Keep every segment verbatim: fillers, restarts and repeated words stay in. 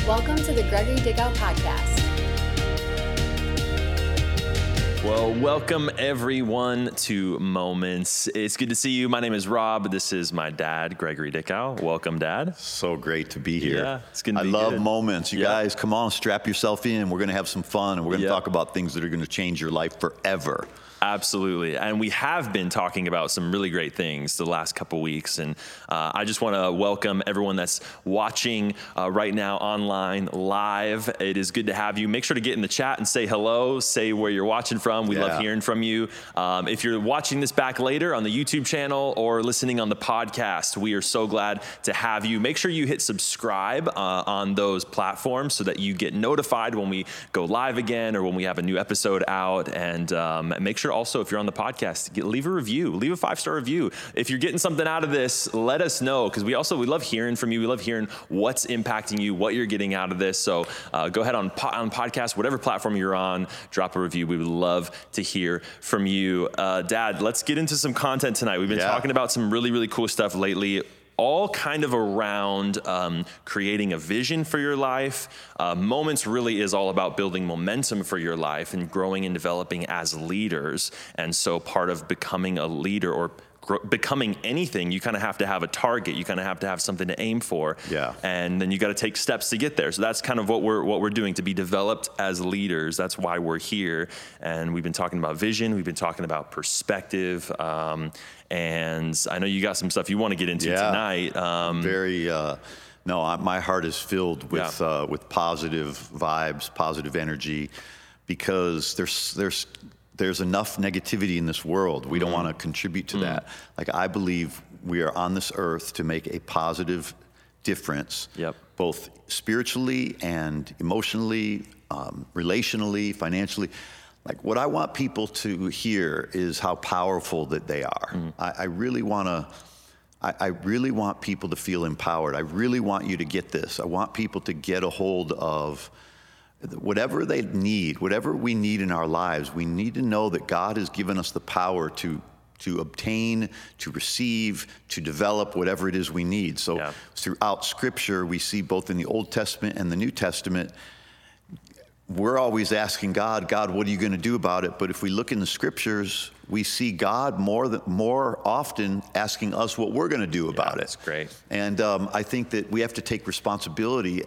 Welcome to the Gregory Dickow Podcast. Well, welcome everyone to Moments. It's good to see you. My name is Rob. This is my dad, Gregory Dickow. Welcome, Dad. So great to be here. Yeah, it's gonna I be love good. Moments. You Yeah. guys, come on, strap yourself in. We're going to have some fun, and we're going to Yeah. talk about things that are going to change your life forever. Absolutely. And we have been talking about some really great things the last couple weeks. And uh, I just want to welcome everyone that's watching uh, right now online live. It is good to have you. Make sure to get in the chat and say hello, say where you're watching from. We Yeah. love hearing from you. Um, if you're watching this back later on the YouTube channel or listening on the podcast, we are so glad to have you. Make sure you hit subscribe uh, on those platforms so that you get notified when we go live again or when we have a new episode out. And um, make sure also, if you're on the podcast, get, leave a review, leave a five-star review. If you're getting something out of this, let us know, because we also, we love hearing from you. We love hearing what's impacting you, what you're getting out of this. So uh, go ahead on, po- on podcast, whatever platform you're on, drop a review. We would love to hear from you. Uh, Dad, let's get into some content tonight. We've been Yeah. talking about some really, really cool stuff lately, all kind of around um, creating a vision for your life. Uh, Moments really is all about building momentum for your life and growing and developing as leaders. And so part of becoming a leader or gr- becoming anything, you kind of have to have a target. You kind of have to have something to aim for. Yeah. And then you got to take steps to get there. So that's kind of what we're what we're doing, to be developed as leaders. That's why we're here. And we've been talking about vision. We've been talking about perspective. Um, and I know you got some stuff you want to get into Yeah. tonight. Um, Very, uh, no, I, my heart is filled with Yeah. uh, with positive vibes, positive energy, because there's there's there's enough negativity in this world. We don't want to contribute to that. Like, I believe we are on this earth to make a positive difference, Yep. both spiritually and emotionally, um, relationally, financially. Like, what I want people to hear is how powerful that they are. I, I really want to, I, I really want people to feel empowered. I really want you to get this. I want people to get a hold of whatever they need, whatever we need in our lives. We need to know that God has given us the power to to obtain, to receive, to develop whatever it is we need. So Yeah. throughout Scripture, we see both in the Old Testament and the New Testament, we're always asking God, God, what are you going to do about it? But if we look in the Scriptures, we see God more than, more often asking us what we're going to do about that's it. great. And um, I think that we have to take responsibility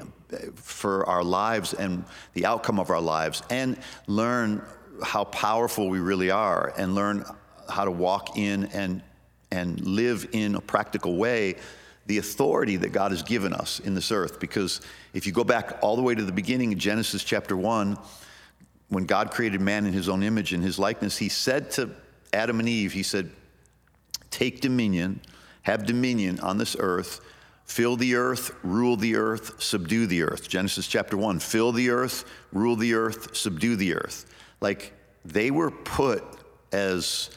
for our lives and the outcome of our lives, and learn how powerful we really are, and learn how to walk in and and live in a practical way the authority that God has given us in this earth. Because if you go back all the way to the beginning in Genesis chapter one, when God created man in his own image and his likeness, he said to Adam and Eve, he said, take dominion, have dominion on this earth, fill the earth, rule the earth, subdue the earth. Genesis chapter one, fill the earth, rule the earth, subdue the earth. Like, they were put as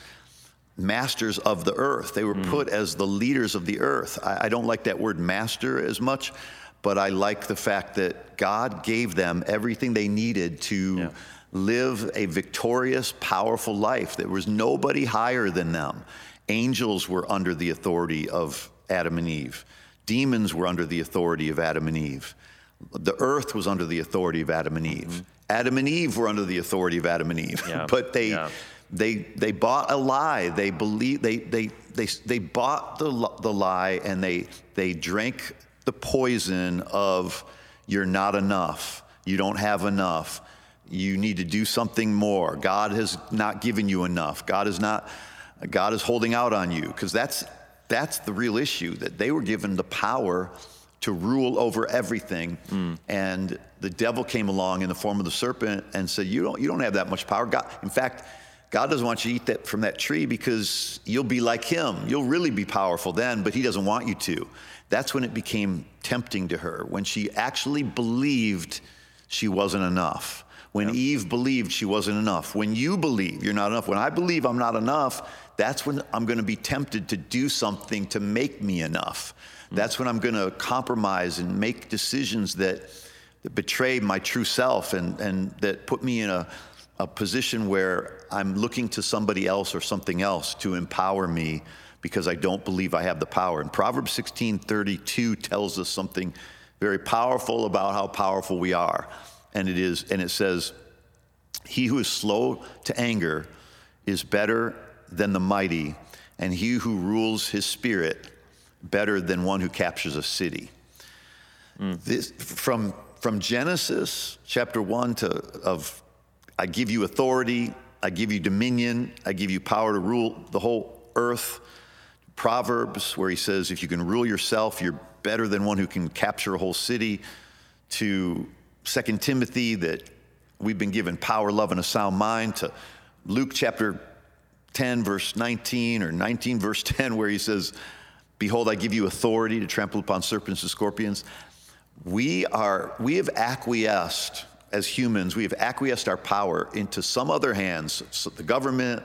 masters of the earth. They were mm. put as the leaders of the earth. I, I don't like that word master as much, but I like the fact that God gave them everything they needed to yeah. live a victorious, powerful life. There was nobody higher than them. Angels were under the authority of Adam and Eve. Demons were under the authority of Adam and Eve. The earth was under the authority of Adam and Eve. Mm-hmm. Adam and Eve were under the authority of Adam and Eve. Yeah. But they yeah. they they bought a lie. They believe they they they they bought the the lie, and they they drank the poison of, you're not enough. You don't have enough. You need to do something more. God has not given you enough. God is not God is holding out on you, because that's That's the real issue, that they were given the power to rule over everything. Mm. And the devil came along in the form of the serpent and said, you don't, you don't have that much power. God, in fact, God doesn't want you to eat that from that tree, because you'll be like him. You'll really be powerful then, but he doesn't want you to. That's when it became tempting to her, when she actually believed she wasn't enough. When yep. Eve believed she wasn't enough. When you believe you're not enough. When I believe I'm not enough, that's when I'm going to be tempted to do something to make me enough. Mm-hmm. That's when I'm going to compromise and make decisions that, that betray my true self, and, and that put me in a, a position where I'm looking to somebody else or something else to empower me, because I don't believe I have the power. And Proverbs sixteen thirty-two tells us something very powerful about how powerful we are. And it is, and it says, he who is slow to anger is better than the mighty, and he who rules his spirit better than one who captures a city. Mm. This, from, from Genesis chapter one to of, I give you authority, I give you dominion, I give you power to rule the whole earth. Proverbs, where he says, if you can rule yourself, you're better than one who can capture a whole city. To Second Timothy, that we've been given power, love, and a sound mind. To Luke chapter ten, verse nineteen, or nineteen, verse ten, where he says, behold, I give you authority to trample upon serpents and scorpions. We are, we have acquiesced as humans, we have acquiesced our power into some other hands, so the government,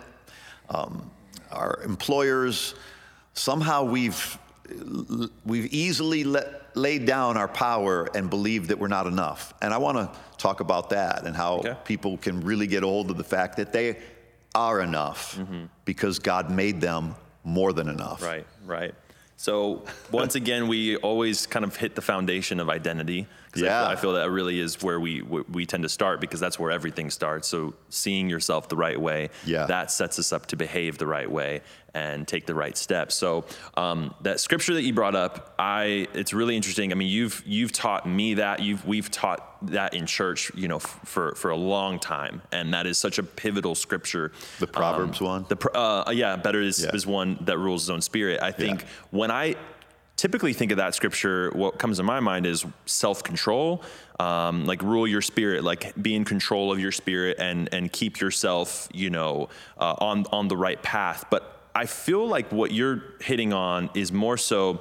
um, our employers. Somehow we've we've easily let, laid down our power and believed that we're not enough. And I want to talk about that and how okay. people can really get a hold of the fact that they are enough mm-hmm. because God made them more than enough. Right, right. So once again, we always kind of hit the foundation of identity. Yeah. I feel that really is where we we tend to start, because that's where everything starts. So seeing yourself the right way, yeah. that sets us up to behave the right way and take the right steps. So um, that scripture that you brought up, I it's really interesting. I mean, you've you've taught me that. You've we've taught that in church, you know, f- for for a long time, and that is such a pivotal scripture. The Proverbs um, one. The uh, yeah, better is yeah. is one that rules his own spirit. I think yeah. when I typically think of that scripture, what comes to my mind is self-control, um, like rule your spirit, like be in control of your spirit and and keep yourself, you know, uh, on on the right path. But I feel like what you're hitting on is more so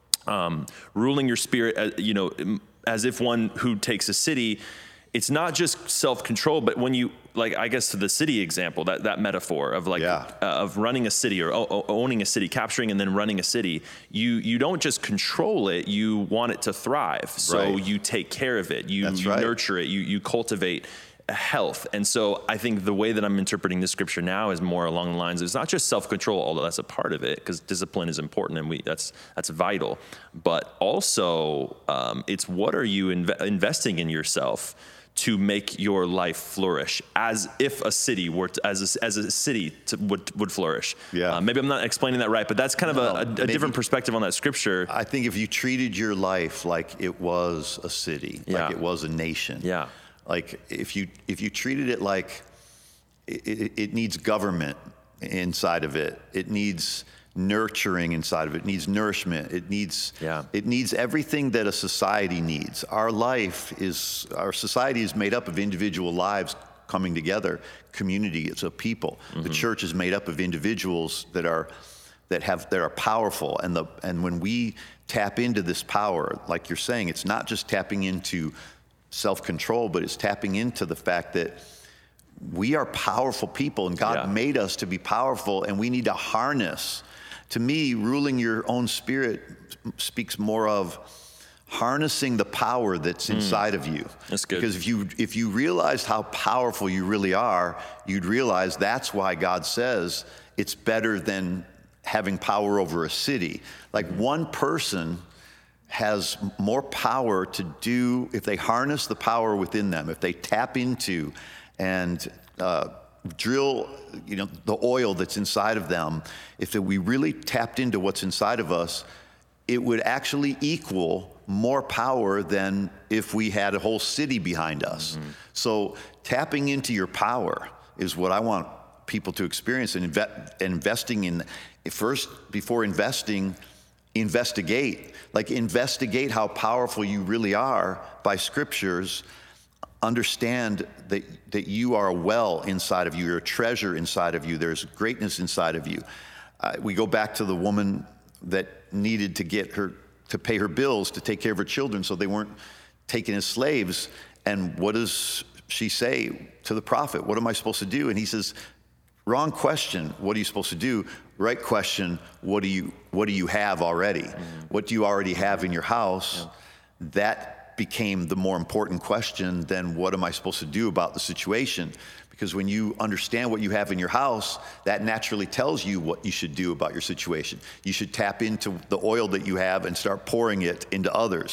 um, ruling your spirit, uh, you know, as if one who takes a city. It's not just self-control, but when you, like, I guess to the city example, that, that metaphor of like, yeah. uh, of running a city or o- owning a city, capturing and then running a city, you you don't just control it, you want it to thrive. So right. you take care of it, you, you right. nurture it, you you cultivate health. And so I think the way that I'm interpreting this scripture now is more along the lines of, it's not just self-control, although that's a part of it, because discipline is important and we that's that's vital. But also um, it's what are you inv- investing in yourself to make your life flourish, as if a city were to, as a, as a city to, would would flourish. Yeah. Uh, maybe I'm not explaining that right, but that's kind no, of a, a, a maybe, different perspective on that scripture. I think if you treated your life like it was a city, yeah. like it was a nation, yeah. like if you if you treated it like it, it, it needs government inside of it, it needs nurturing inside of it, it needs nourishment, it needs yeah. it needs everything that a society needs. Our life is our society is made up of individual lives coming together, community, it's a people. Mm-hmm. The church is made up of individuals that are that have that are powerful, and the and when we tap into this power, like you're saying, it's not just tapping into self-control, but it's tapping into the fact that we are powerful people, and God yeah. made us to be powerful, and we need to harness. To me, ruling your own spirit speaks more of harnessing the power that's inside mm. of you. That's good. Because if you if you realized how powerful you really are, you'd realize that's why God says it's better than having power over a city. Like mm-hmm. one person has more power to do, if they harness the power within them, if they tap into and uh, drill, you know, the oil that's inside of them, if we really tapped into what's inside of us, it would actually equal more power than if we had a whole city behind us. Mm-hmm. So tapping into your power is what I want people to experience, and inve- investing in, first, before investing, investigate. Like investigate how powerful you really are by scriptures. Understand that, that you are a well inside of you, you're a treasure inside of you, there's greatness inside of you. Uh, we go back to the woman that needed to get her, to pay her bills, to take care of her children so they weren't taken as slaves. And what does she say to the prophet? What am I supposed to do? And he says, wrong question, what are you supposed to do? Right question, what do you, what do you have already? Mm-hmm. What do you already have in your house? Yeah. That became the more important question than what am I supposed to do about the situation? Because when you understand what you have in your house, that naturally tells you what you should do about your situation. You should tap into the oil that you have and start pouring it into others.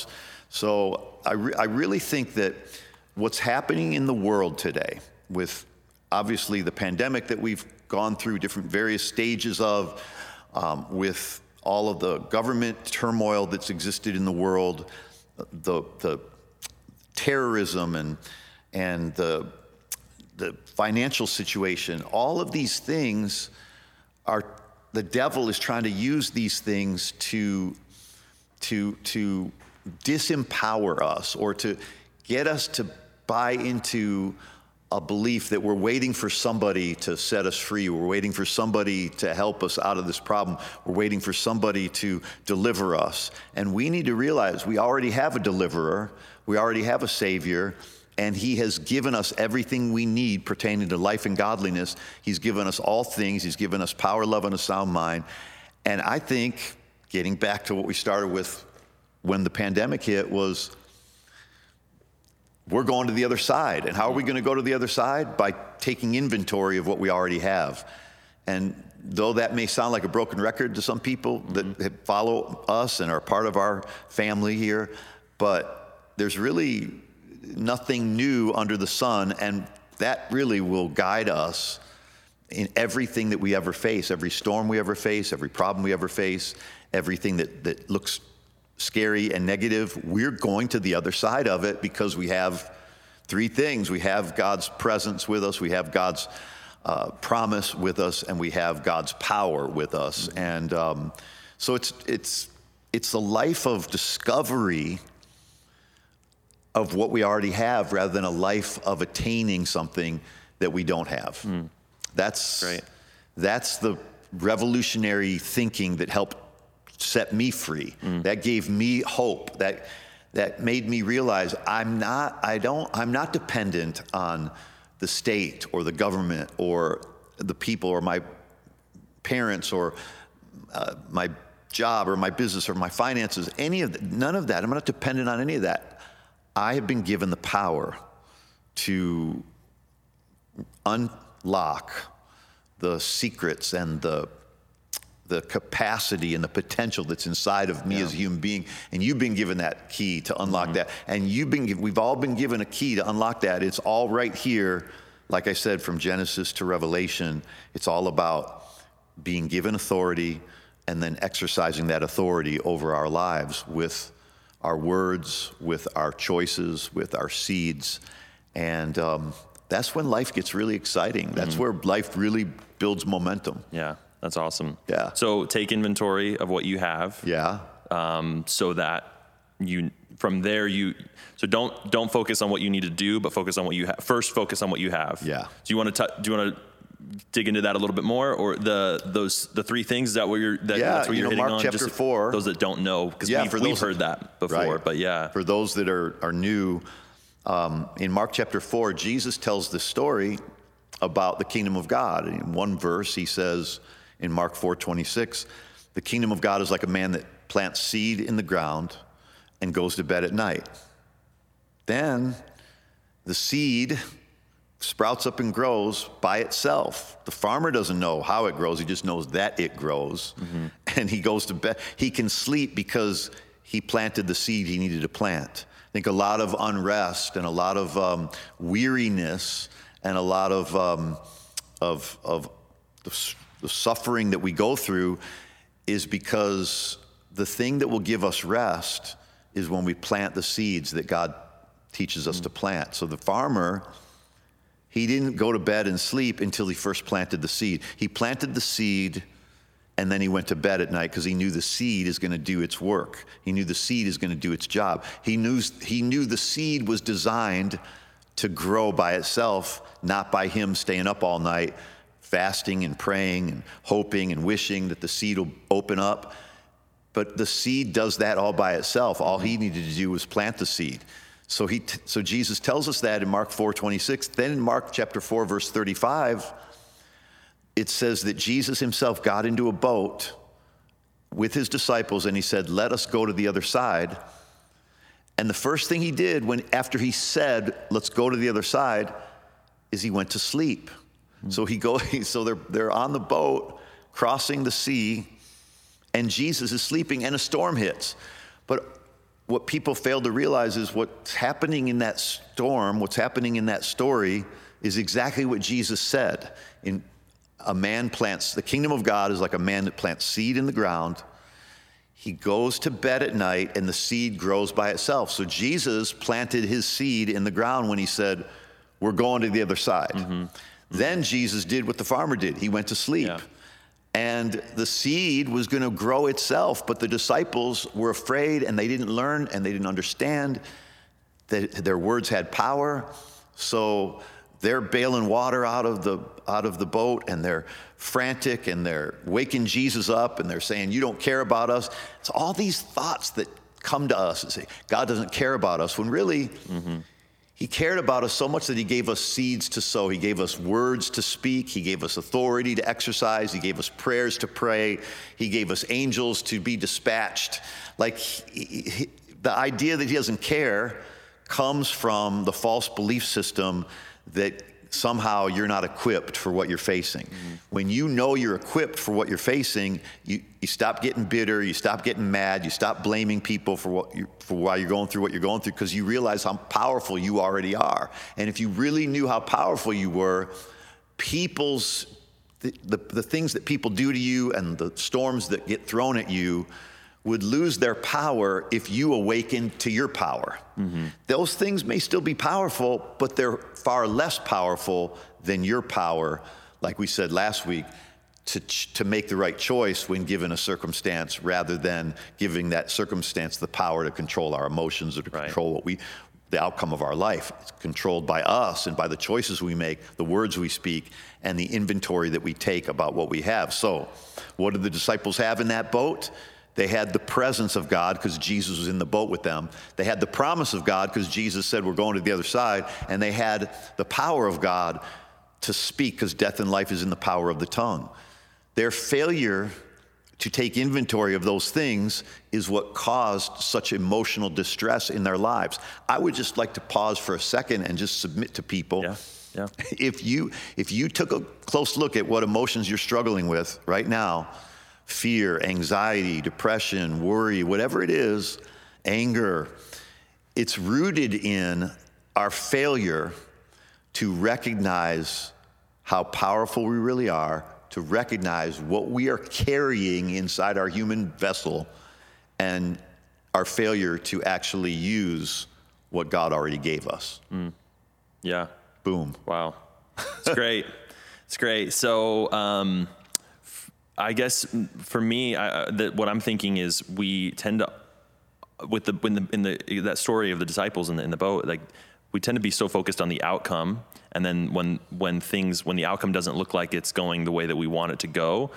So I, re- I really think that what's happening in the world today, with obviously the pandemic that we've gone through different various stages of, um, with all of the government turmoil that's existed in the world, the the terrorism and and the the financial situation, all of these things are, the devil is trying to use these things to to to disempower us, or to get us to buy into a belief that we're waiting for somebody to set us free. We're waiting for somebody to help us out of this problem. We're waiting for somebody to deliver us. And we need to realize we already have a deliverer. We already have a savior. And he has given us everything we need pertaining to life and godliness. He's given us all things. He's given us power, love, and a sound mind. And I think, getting back to what we started with when the pandemic hit, was we're going to the other side. And how are we going to go to the other side? By taking inventory of what we already have. And though that may sound like a broken record to some people that mm-hmm. follow us and are part of our family here, but there's really nothing new under the sun, and that really will guide us in everything that we ever face, every storm we ever face, every problem we ever face, everything that, that looks scary and negative. We're going to the other side of it because we have three things. We have God's presence with us, we have God's uh, promise with us, and we have God's power with us. Mm-hmm. And um, so it's it's it's the life of discovery of what we already have, rather than a life of attaining something that we don't have. Mm. That's Great. That's the revolutionary thinking that helped set me free. Mm. That gave me hope. That that made me realize I'm not I don't I'm not dependent on the state or the government or the people or my parents or uh, my job or my business or my finances. Any of that, none of that. I'm not dependent on any of that. I have been given the power to unlock the secrets and the the capacity and the potential that's inside of me yeah. as a human being. And you've been given that key to unlock mm-hmm. that. And you've been, we've all been given a key to unlock that. It's all right here. Like I said, from Genesis to Revelation, it's all about being given authority and then exercising that authority over our lives with our words, with our choices, with our seeds. And um, that's when life gets really exciting. That's mm-hmm. where life really builds momentum. Yeah. That's awesome. Yeah. So take inventory of what you have. Yeah. Um, so that you, from there you, so don't don't focus on what you need to do, but focus on what you have. First, focus on what you have. Yeah. Do you want to do you want to dig into that a little bit more, or the those the three things? Is that what you're that, yeah, that's what you you're know, hitting Mark on? chapter Just four. Those that don't know, because yeah, we've, for we've those, heard that before, right. but yeah. For those that are are new, um, in Mark chapter four, Jesus tells the story about the kingdom of God. In one verse, he says, in Mark four twenty-six, the kingdom of God is like a man that plants seed in the ground and goes to bed at night. Then the seed sprouts up and grows by itself. The farmer doesn't know how it grows. He just knows that it grows. Mm-hmm. And he goes to bed. He can sleep because he planted the seed he needed to plant. I think a lot of unrest and a lot of um, weariness and a lot of um, of of the, the suffering that we go through is because the thing that will give us rest is when we plant the seeds that God teaches us mm-hmm. to plant. So the farmer, he didn't go to bed and sleep until he first planted the seed. He planted the seed and then he went to bed at night because he knew the seed is going to do its work. He knew the seed is going to do its job. He knew, he knew the seed was designed to grow by itself, not by him staying up all night, fasting and praying and hoping and wishing that the seed will open up. But the seed does that all by itself. All he needed to do was plant the seed. So he, t- so Jesus tells us that in Mark four twenty-six. Then in Mark chapter four, verse thirty-five, it says that Jesus himself got into a boat with his disciples and he said, "Let us go to the other side." And the first thing he did when after he said, "Let's go to the other side," is he went to sleep. Mm-hmm. So he go. So they're they're on the boat crossing the sea, and Jesus is sleeping, and a storm hits. But what people fail to realize is what's happening in that storm, what's happening in that story is exactly what Jesus said. In a man plants, the kingdom of God is like a man that plants seed in the ground. He goes to bed at night and the seed grows by itself. So Jesus planted his seed in the ground when he said, we're going to the other side. Mm-hmm. Then Jesus did what the farmer did. He went to sleep. Yeah. And the seed was going to grow itself, but the disciples were afraid and they didn't learn and they didn't understand that their words had power. So they're bailing water out of the out of the boat and they're frantic and they're waking Jesus up and they're saying, you don't care about us. It's all these thoughts that come to us and say, God doesn't care about us, when really, mm-hmm. He cared about us so much that he gave us seeds to sow. He gave us words to speak. He gave us authority to exercise. He gave us prayers to pray. He gave us angels to be dispatched. Like he, he, the idea that he doesn't care comes from the false belief system that somehow you're not equipped for what you're facing. Mm-hmm. When you know you're equipped for what you're facing, you, you stop getting bitter, you stop getting mad, you stop blaming people for what you, for why you're going through what you're going through, because you realize how powerful you already are. And if you really knew how powerful you were, people's the, the, the things that people do to you and the storms that get thrown at you would lose their power if you awaken to your power. Mm-hmm. Those things may still be powerful, but they're far less powerful than your power, like we said last week, to to make the right choice when given a circumstance, rather than giving that circumstance the power to control our emotions or to right. control what we, the outcome of our life. It's controlled by us and by the choices we make, the words we speak, and the inventory that we take about what we have. So, what did the disciples have in that boat? They had the presence of God because Jesus was in the boat with them. They had the promise of God because Jesus said, we're going to the other side. And they had the power of God to speak because death and life is in the power of the tongue. Their failure to take inventory of those things is what caused such emotional distress in their lives. I would just like to pause for a second and just submit to people. Yeah, yeah. If you, if you took a close look at what emotions you're struggling with right now, fear, anxiety, depression, worry, whatever it is, anger, it's rooted in our failure to recognize how powerful we really are, to recognize what we are carrying inside our human vessel, and our failure to actually use what God already gave us. Mm. Yeah. Boom. Wow. It's great. It's great. So, um, I guess for me, I, the, what I'm thinking is we tend to, with the in the in the that story of the disciples in the in the boat, like we tend to be so focused on the outcome, and then when when things when the outcome doesn't look like it's going the way that we want it to go,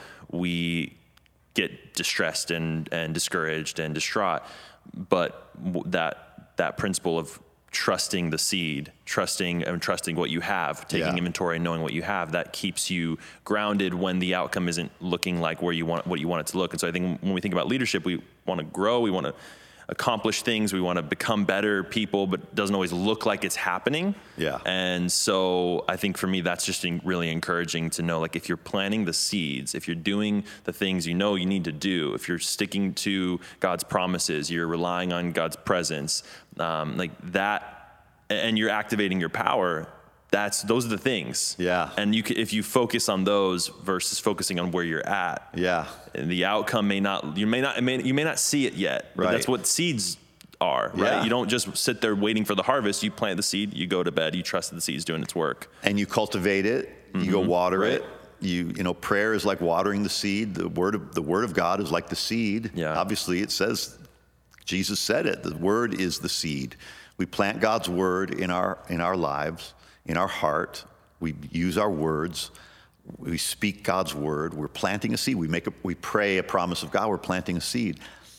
we get distressed and and discouraged and distraught. But that that principle of trusting the seed, trusting and trusting what you have, taking yeah. inventory and knowing what you have, that keeps you grounded when the outcome isn't looking like where you want, what you want it to look. And so I think when we think about leadership, we want to grow, we want to accomplish things, we want to become better people, but it doesn't always look like it's happening. Yeah. And so I think for me, that's just really encouraging to know, like, if you're planting the seeds, if you're doing the things you know you need to do, if you're sticking to God's promises, you're relying on God's presence, um, like that, and you're activating your power, that's, those are the things. Yeah. And you can, if you focus on those versus focusing on where you're at, yeah, and the outcome may not, you may not, it may, you may not see it yet, but right. that's what seeds are, right? Yeah. You don't just sit there waiting for the harvest. You plant the seed, you go to bed, you trust that the seed's doing its work. And you cultivate it, you mm-hmm. go water right. it. You, you know, prayer is like watering the seed. The word of, the word of God is like the seed. Yeah. Obviously it says, Jesus said it, the word is the seed. We plant God's word in our, in our lives, in our heart. We use our words. We speak God's word. We're planting a seed. We make a, we pray a promise of God. We're planting a seed.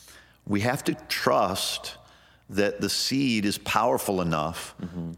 We have to trust that the seed is powerful enough mm-hmm.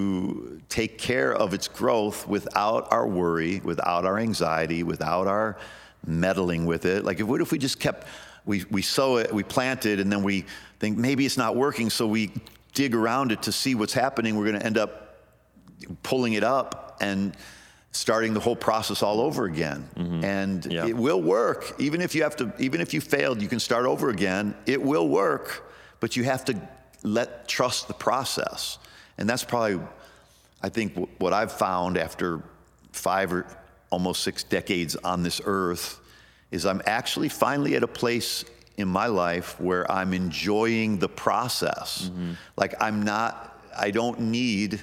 to take care of its growth without our worry, without our anxiety, without our meddling with it. Like, if, what if we just kept, we, we sow it, we plant it, and then we think maybe it's not working, so we dig around it to see what's happening. We're going to end up pulling it up and starting the whole process all over again. Mm-hmm. And yeah. it will work. Even if you have to, even if you failed, you can start over again. It will work. but you have to let trust the process. And that's probably, I think, what I've found after five or almost six decades on this earth is I'm actually finally at a place in my life where I'm enjoying the process. Mm-hmm. Like I'm not, I don't need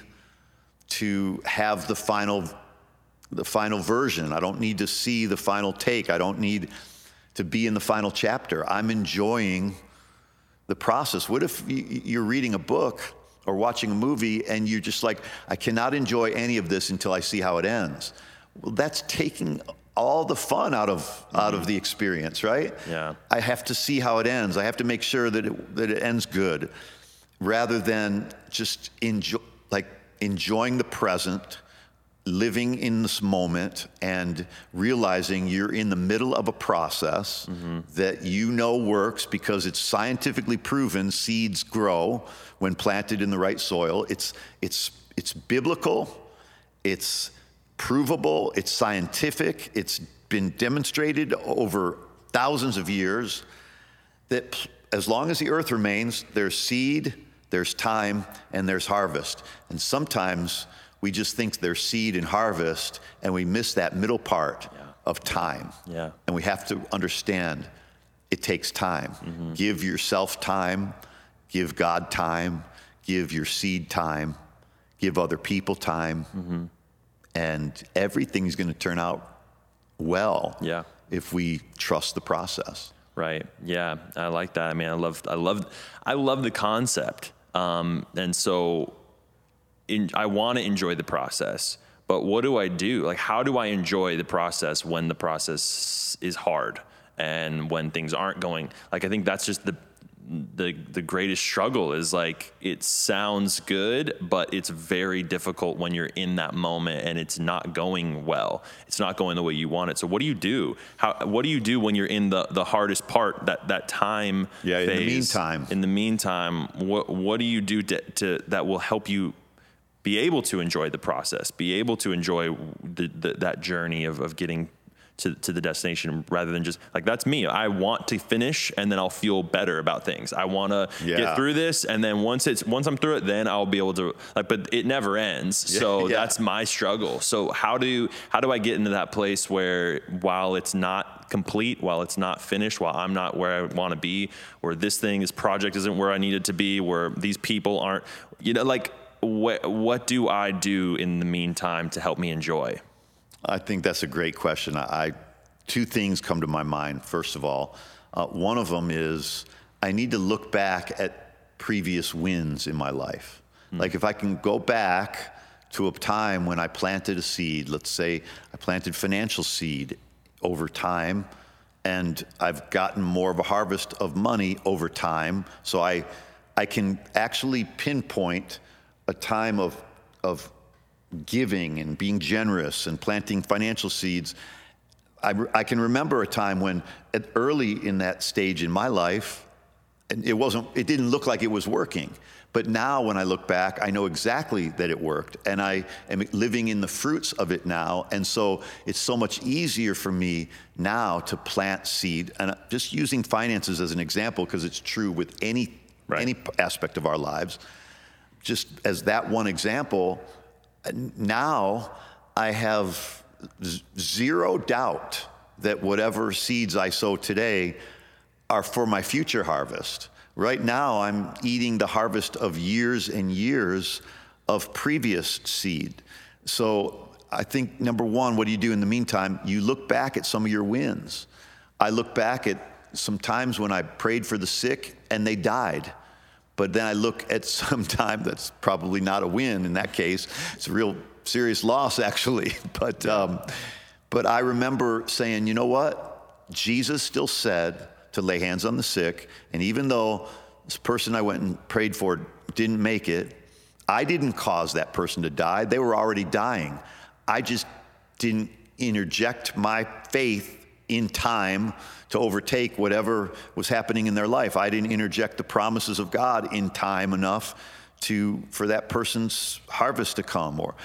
to have the final, the final version. I don't need to see the final take. I don't need to be in the final chapter. I'm enjoying the process. What if you're reading a book or watching a movie and you're just like, I cannot enjoy any of this until I see how it ends? Well, that's taking all the fun out of mm-hmm. out of the experience, right? Yeah. I have to see how it ends. I have to make sure that it that it ends good, rather than just enjoy like enjoying the present, living in this moment, and realizing you're in the middle of a process mm-hmm. that you know works because it's scientifically proven. Seeds grow when planted in the right soil. It's it's it's biblical. It's provable, it's scientific, it's been demonstrated over thousands of years that as long as the earth remains, there's seed, there's time, and there's harvest. And sometimes we just think there's seed and harvest, and we miss that middle part yeah. of time. Yeah. And we have to understand it takes time. Mm-hmm. Give yourself time, give God time, give your seed time, give other people time. Mm-hmm. And everything's going to turn out well yeah. if we trust the process. Right. Yeah, I like that. I mean, I love, I love, I love the concept. Um, and so, in, I want to enjoy the process. But what do I do? Like, how do I enjoy the process when the process is hard and when things aren't going? Like, I think that's just the the the greatest struggle is like, it sounds good, but it's very difficult when you're in that moment and it's not going well. It's not going the way you want it. So what do you do? How, what do you do when you're in the, the hardest part, that, that time yeah, phase? In the meantime. In the meantime, what, what do you do to, to, that will help you be able to enjoy the process, be able to enjoy the, the, that journey of, of getting to, to the destination, rather than just like, that's me. I want to finish and then I'll feel better about things. I want to yeah. get through this. And then once it's, once I'm through it, then I'll be able to like, but it never ends. Yeah, so yeah. that's my struggle. So how do, how do I get into that place where while it's not complete, while it's not finished, while I'm not where I want to be, where this thing, this project isn't where I need it to be, where these people aren't, you know, like what, what do I do in the meantime to help me enjoy? I think that's a great question. I, I two things come to my mind. First of all, uh, one of them is I need to look back at previous wins in my life. Mm. Like if I can go back to a time when I planted a seed, let's say I planted financial seed over time, and I've gotten more of a harvest of money over time. So I I can actually pinpoint a time of of giving and being generous and planting financial seeds. I, I can remember a time when at early in that stage in my life, and it wasn't, it didn't look like it was working. But now when I look back, I know exactly that it worked, and I am living in the fruits of it now. And so it's so much easier for me now to plant seed. And just using finances as an example, because it's true with any, right. any aspect of our lives, just as that one example, now I have z- zero doubt that whatever seeds I sow today are for my future harvest. Right now I'm eating the harvest of years and years of previous seed. So I think, number one, what do you do in the meantime? You look back at some of your wins. I look back at some times when I prayed for the sick and they died. But then I look at some time that's probably not a win in that case. It's a real serious loss, actually. But um, but I remember saying, you know what? Jesus still said to lay hands on the sick. And even though this person I went and prayed for didn't make it, I didn't cause that person to die. They were already dying. I just didn't interject my faith in time to overtake whatever was happening in their life. I didn't interject the promises of God in time enough to for that person's harvest to come. Or,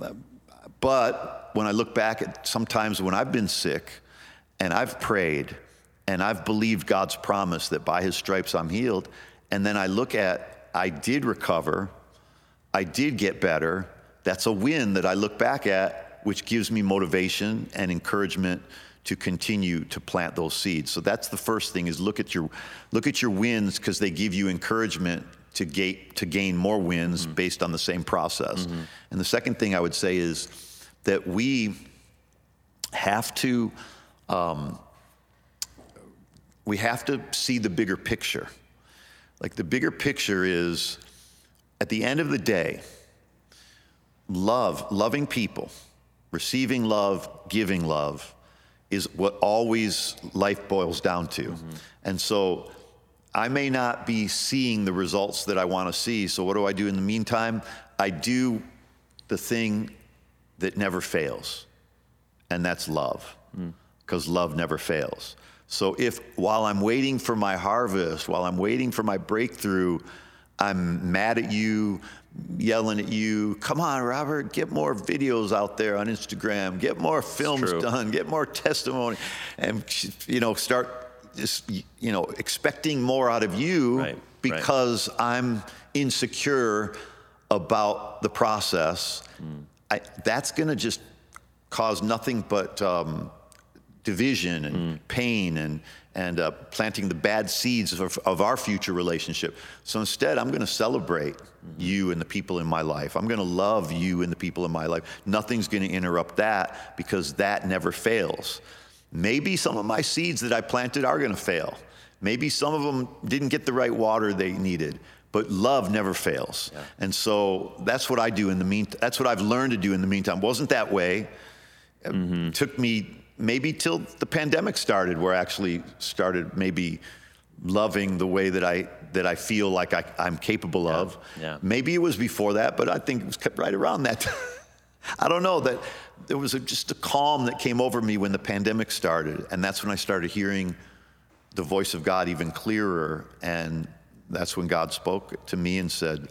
but when I look back at sometimes when I've been sick and I've prayed and I've believed God's promise that by his stripes I'm healed, And then I look at, I did recover, I did get better. That's a win that I look back at, which gives me motivation and encouragement to continue to plant those seeds. So that's the first thing, is look at your look at your wins, because they give you encouragement to gain to gain more wins mm-hmm. based on the same process. Mm-hmm. And the second thing I would say is that we have to um, we have to see the bigger picture. Like, the bigger picture is, at the end of the day, love, loving people, receiving love, giving love, is what always life boils down to. Mm-hmm. And so I may not be seeing the results that I want to see. So what do I do in the meantime? I do the thing that never fails, and that's love, because mm. love never fails. So if, while I'm waiting for my harvest, while I'm waiting for my breakthrough, I'm mad at you, yelling at you, come on, Robert, get more videos out there on Instagram, get more films done, get more testimony, and, you know, start just, you know, expecting more out of you right, because right. I'm insecure about the process. Mm. I, that's going to just cause nothing but um, division and mm. pain and and uh, planting the bad seeds of, of our future relationship. So instead, I'm going to celebrate mm-hmm. you and the people in my life. I'm going to love you and the people in my life. Nothing's going to interrupt that, because that never fails. Maybe some of my seeds that I planted are going to fail. Maybe some of them didn't get the right water they needed. But love never fails. Yeah. And so that's what I do in the meantime. That's what I've learned to do in the meantime. Wasn't that way. It mm-hmm. took me maybe till the pandemic started, where I actually started maybe loving the way that I that I feel like I, I'm capable yeah. of. Yeah. Maybe it was before that, but I think it was right around that time. I don't know, that there was a, just a calm that came over me when the pandemic started. And that's when I started hearing the voice of God even clearer. And that's when God spoke to me and said,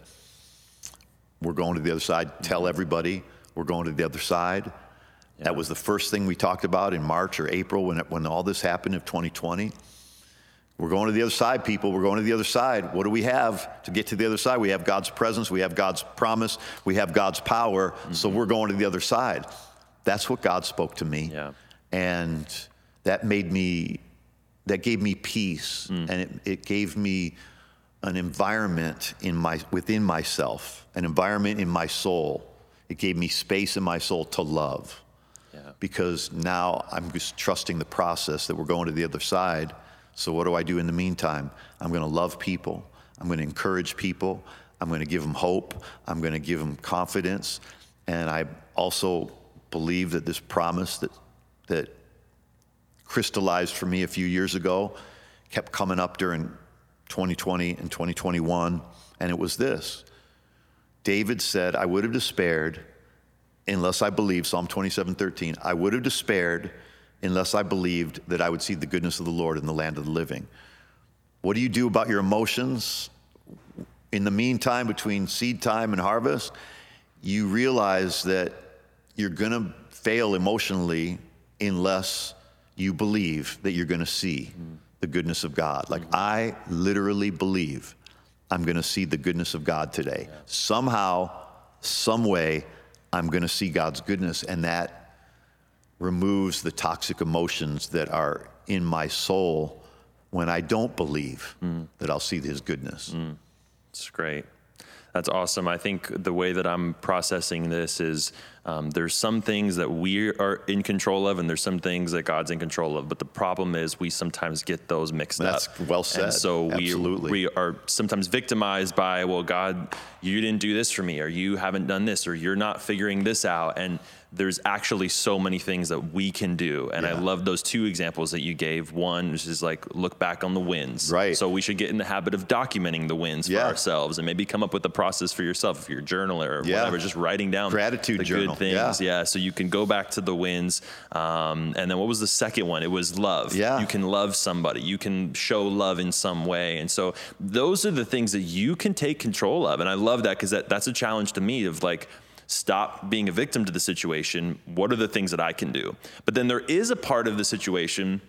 we're going to the other side. Mm-hmm. Tell everybody we're going to the other side. Yeah. That was the first thing we talked about in March or April when it, when all this happened in twenty twenty. We're going to the other side, people. We're going to the other side. What do we have to get to the other side? We have God's presence. We have God's promise. We have God's power. Mm-hmm. So we're going to the other side. That's what God spoke to me. Yeah. And that made me, that gave me peace. Mm. And it, it gave me an environment in my, within myself, an environment in my soul. It gave me space in my soul to love. Yeah. Because now I'm just trusting the process that we're going to the other side. So what do I do in the meantime? I'm going to love people. I'm going to encourage people. I'm going to give them hope. I'm going to give them confidence. And I also believe that this promise that that crystallized for me a few years ago kept coming up during twenty twenty and twenty twenty-one. And it was this. David said, I would have despaired unless I believed, Psalm twenty-seven thirteen, I would have despaired unless I believed that I would see the goodness of the Lord in the land of the living. What do you do about your emotions in the meantime between seed time and harvest? You realize that you're going to fail emotionally unless you believe that you're going to see mm. the goodness of God. Like, mm-hmm. I literally believe I'm going to see the goodness of God today. Yeah. Somehow, some way, I'm going to see God's goodness, and that removes the toxic emotions that are in my soul when I don't believe mm. that I'll see his goodness. Mm. It's great. That's awesome. I think the way that I'm processing this is um, there's some things that we are in control of, and there's some things that God's in control of. But the problem is we sometimes get those mixed That's up. That's well said. And so Absolutely. we we are sometimes victimized by, well, God, you didn't do this for me, or you haven't done this, or you're not figuring this out. And there's actually so many things that we can do. And yeah. I love those two examples that you gave. One, which is like, look back on the wins. Right. So we should get in the habit of documenting the wins yeah. for ourselves, and maybe come up with a process for yourself, if you're a journaler or yeah. whatever, just writing down gratitude the journal. good things. Yeah. yeah. So you can go back to the wins. Um, and then what was the second one? It was love. Yeah. You can love somebody. You can show love in some way. And so those are the things that you can take control of. And I love that, because that, that's a challenge to me of like, stop being a victim to the situation. What are the things that I can do? But then there is a part of the situation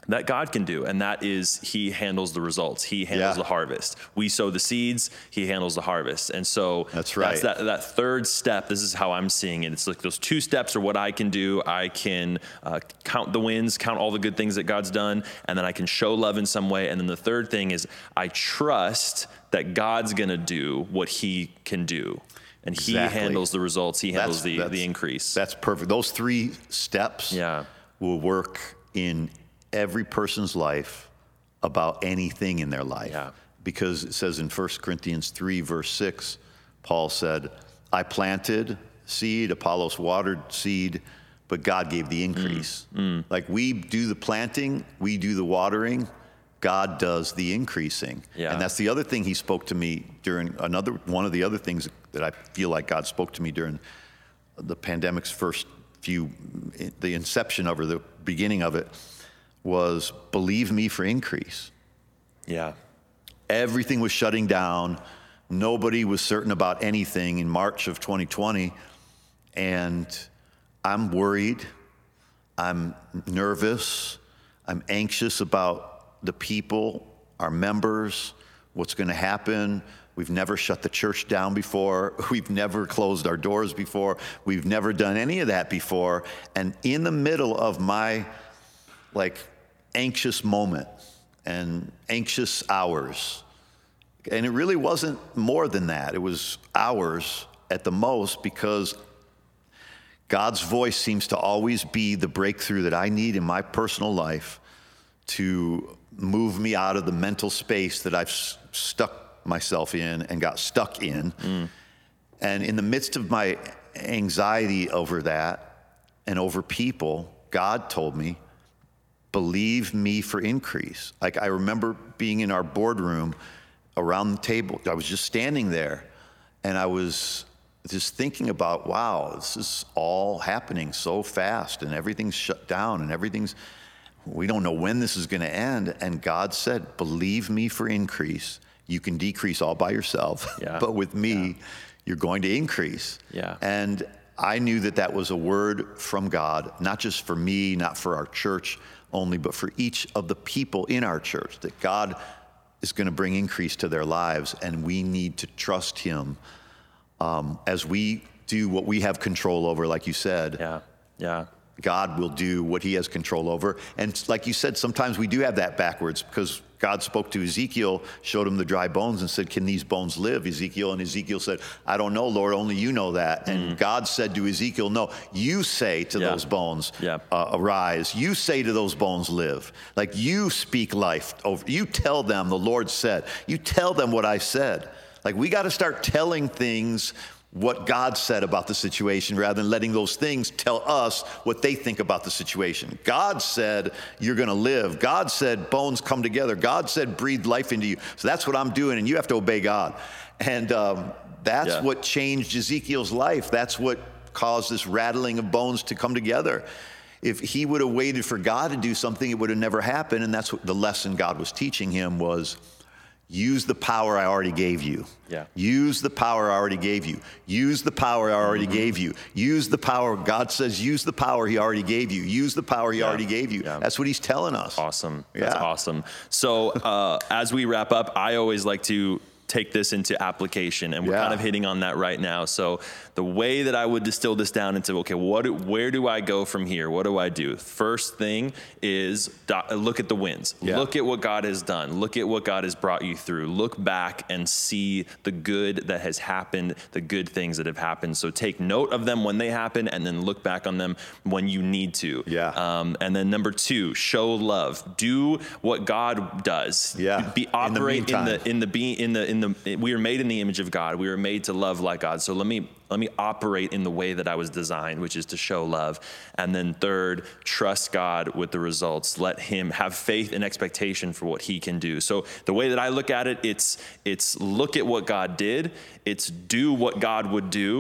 that God can do. And that is, he handles the results. He handles Yeah. the harvest. We sow the seeds, he handles the harvest. And so That's right. that's that, that third step. This is how I'm seeing it. It's like those two steps are what I can do. I can uh, count the wins, count all the good things that God's done, and then I can show love in some way. And then the third thing is I trust that God's going to do what he can do. And he Exactly. handles the results. He handles That's- the, that's- the increase. That's perfect. Those three steps Yeah. will work in every person's life about anything in their life. Yeah. Because it says in First Corinthians three, verse six, Paul said, I planted seed, Apollos watered seed, but God gave the increase. Mm. Mm. Like we do the planting, we do the watering, God does the increasing. Yeah. And that's the other thing he spoke to me during another, one of the other things that I feel like God spoke to me during the pandemic's first few, the inception of or the beginning of it, was believe me for increase. Yeah. Everything was shutting down. Nobody was certain about anything in March of twenty twenty. And I'm worried. I'm nervous. I'm anxious about the people, our members, what's going to happen. We've never shut the church down before. We've never closed our doors before. We've never done any of that before. And in the middle of my like anxious moment and anxious hours, and it really wasn't more than that. It was hours at the most, because God's voice seems to always be the breakthrough that I need in my personal life to move me out of the mental space that I've s- stuck myself in and got stuck in. Mm. And in the midst of my anxiety over that and over people, God told me, believe me for increase. Like I remember being in our boardroom around the table. I was just standing there and I was just thinking about, wow, this is all happening so fast and everything's shut down and everything's, we don't know when this is going to end. And God said, believe me for increase. You can decrease all by yourself, Yeah. but with me, Yeah. you're going to increase. Yeah. And I knew that that was a word from God, not just for me, not for our church only, but for each of the people in our church, that God is going to bring increase to their lives, and we need to trust him um, as we do what we have control over, like you said. Yeah. Yeah. God will do what he has control over. And like you said, sometimes we do have that backwards, because God spoke to Ezekiel, showed him the dry bones and said, can these bones live, Ezekiel? And Ezekiel said, I don't know, Lord, only you know that. And Mm. God said to Ezekiel, no, you say to Yeah. those bones, Yeah. uh, arise. You say to those bones, live. Like you speak life over. You tell them, the Lord said. You tell them what I said. Like we got to start telling things what God said about the situation rather than letting those things tell us what they think about the situation. God said, you're going to live. God said, bones come together. God said, breathe life into you. So that's what I'm doing, and you have to obey God. And um, that's Yeah. what changed Ezekiel's life. That's what caused this rattling of bones to come together. If he would have waited for God to do something, it would have never happened. And that's what the lesson God was teaching him was, use the power I already gave you. Yeah. Use the power I already gave you. Use the power I already Mm-hmm. gave you. Use the power. God says, use the power he already gave you. Use the power he Yeah. already gave you. Yeah. That's what he's telling us. Awesome. That's Yeah. awesome. So uh, as we wrap up, I always like to take this into application, and we're Yeah. kind of hitting on that right now. So the way that I would distill this down into, okay, what, do, where do I go from here? What do I do? First thing is do, look at the wins. Yeah. Look at what God has done. Look at what God has brought you through. Look back and see the good that has happened, the good things that have happened. So take note of them when they happen, and then look back on them when you need to. Yeah. Um, and then number two, show love. Do what God does. Yeah. Be operate in the meantime. in the be in the in the we are made in the image of God. We were made to love like God. So let me let me operate in the way that I was designed, which is to show love. And then third, trust God with the results. Let him have faith and expectation for what he can do. So the way that I look at it, it's it's look at what God did, it's do what God would do,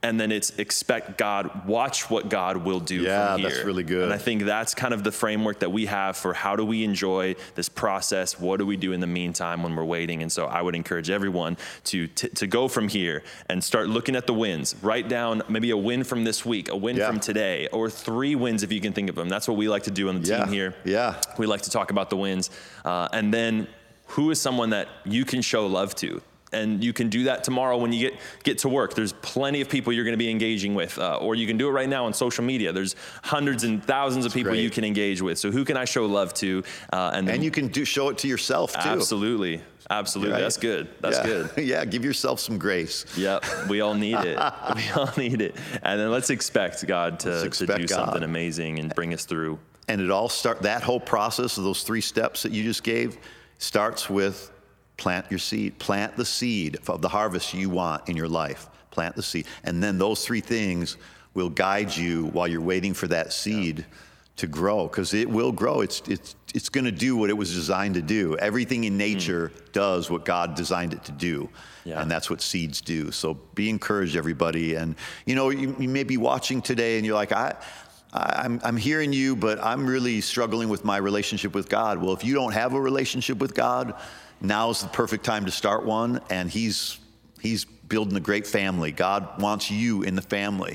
and then it's expect God, watch what God will do Yeah, from here. that's really good. And I think that's kind of the framework that we have for how do we enjoy this process? What do we do in the meantime when we're waiting? And so I would encourage everyone to to, to go from here and start looking at the wins. Write down maybe a win from this week, a win Yeah. from today, or three wins if you can think of them. That's what we like to do on the Yeah. team here. Yeah. We like to talk about the wins. Uh, and then who is someone that you can show love to? And you can do that tomorrow when you get, get to work. There's plenty of people you're going to be engaging with, uh, or you can do it right now on social media. There's hundreds and thousands of people great. you can engage with. So who can I show love to? Uh, and then, And you can do show it to yourself too. absolutely, absolutely. Right? That's good. That's yeah. good. Yeah, give yourself some grace. Yep, we all need it. We all need it. And then let's expect God to, Let's to expect do God. something amazing and bring us through. And it all start that whole process of those three steps that you just gave starts with plant your seed, plant the seed of the harvest you want in your life. Plant the seed. And then those three things will guide you while you're waiting for that seed yeah. to grow, because it will grow. It's it's it's going to do what it was designed to do. Everything in nature mm. does what God designed it to do. Yeah. And that's what seeds do. So be encouraged, everybody. And you know, you, you may be watching today and you're like, I I'm, I'm hearing you, but I'm really struggling with my relationship with God. Well, if you don't have a relationship with God, now's the perfect time to start one, and he's he's building a great family. God wants you in the family.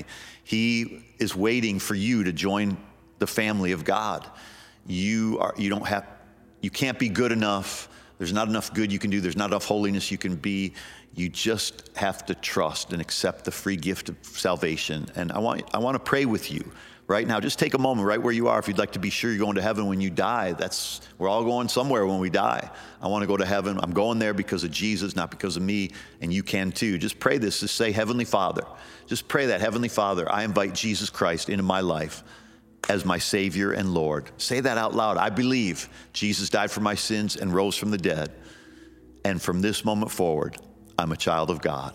He is waiting for you to join the family of God. You are you don't have you can't be good enough. There's not enough good you can do. There's not enough holiness you can be. You just have to trust and accept the free gift of salvation. And I want I want to pray with you right now. Just take a moment right where you are. If you'd like to be sure you're going to heaven when you die, that's, we're all going somewhere when we die. I want to go to heaven. I'm going there because of Jesus, not because of me, and you can too. Just pray this. Just say, Heavenly Father. Just pray that, Heavenly Father, I invite Jesus Christ into my life as my Savior and Lord. Say that out loud. I believe Jesus died for my sins and rose from the dead. And from this moment forward, I'm a child of God.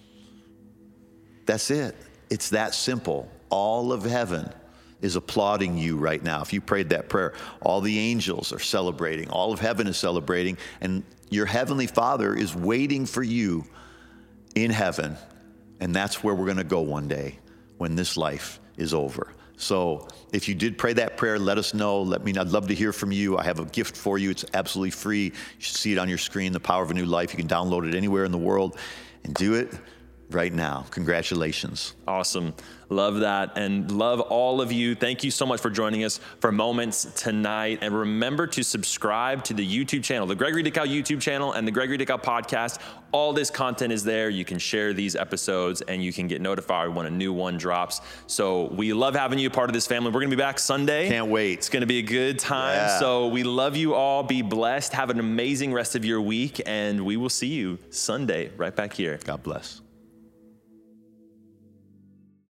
That's it. It's that simple. All of heaven is applauding you right now. If you prayed that prayer, all the angels are celebrating. All of heaven is celebrating. And your Heavenly Father is waiting for you in heaven. And that's where we're going to go one day when this life is over. So if you did pray that prayer, let us know. Let me, I'd love to hear from you. I have a gift for you. It's absolutely free. You should see it on your screen, The Power of a New Life. You can download it anywhere in the world and do it right now. Congratulations. Awesome. Love that, and love all of you. Thank you so much for joining us for Moments tonight. And remember to subscribe to the YouTube channel, the Gregory Dickow YouTube channel and the Gregory Dickow podcast. All this content is there. You can share these episodes and you can get notified when a new one drops. So we love having you a part of this family. We're going to be back Sunday. Can't wait. It's going to be a good time. Yeah. So we love you all. Be blessed. Have an amazing rest of your week. And we will see you Sunday right back here. God bless.